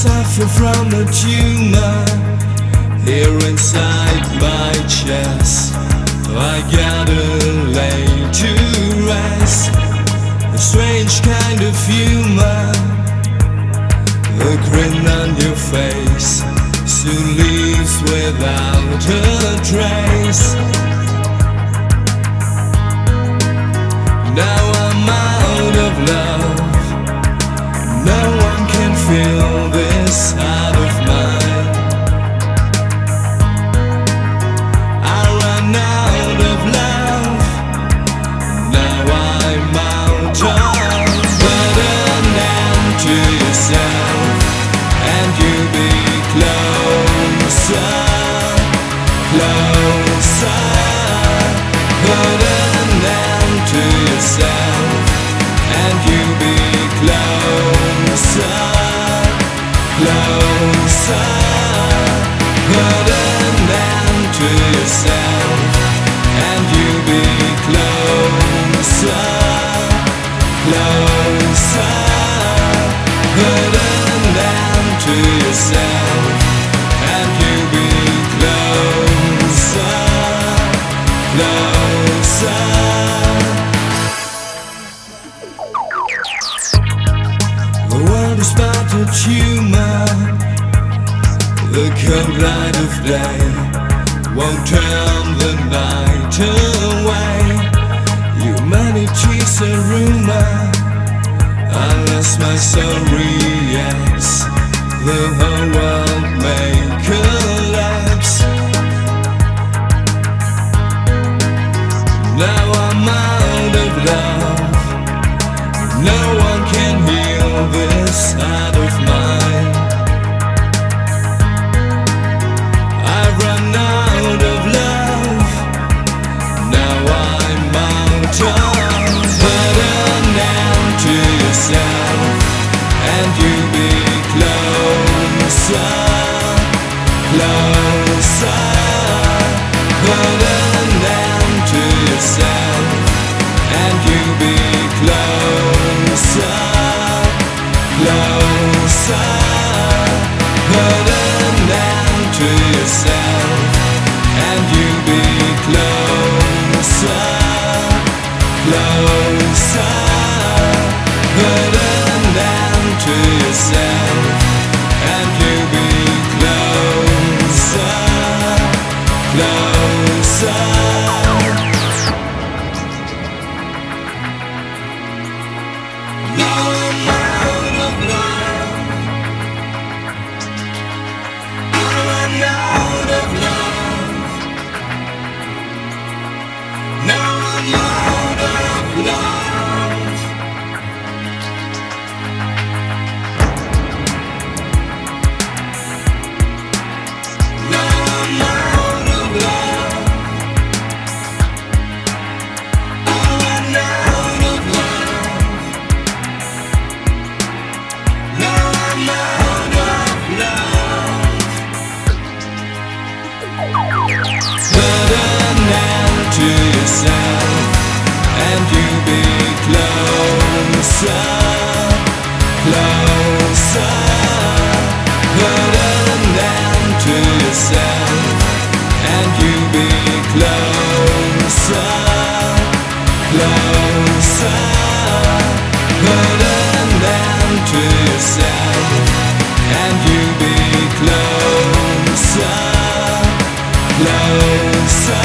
suffer from a tumor here inside my chest. I gotta lay to rest. A strange kind of humor, a grin on your face soon leaves without a trace. Now I'm out of love. No one can feel this heart of mine. I ran out of love. Now I'm out of. Put an end to yourself, and you be closer, closer. Put an end to yourself, and you be closer, closer. Put an end to yourself, and you be closer, closer. Put an end to yourself, and you be closer, closer. The world is but a tumor. The cold light of day won't turn the night away. Humanity's a rumor. Unless my soul reacts, the whole world may collapse. Now I'm out of love. No one can heal this heart of mine. I've run out of love. Now I'm out of. Put an end to yourself, and you be closer, closer. Put an end to yourself, and you be closer, closer. Put an end to yourself, and you be closer, closer. Put an end to yourself, and you be closer, closer. Now I'm out of love. I'm out of love. Now I'm out of love. And you be closer, closer. Put an end to yourself, and you be closer, closer. Put an end to yourself, and you be closer, closer.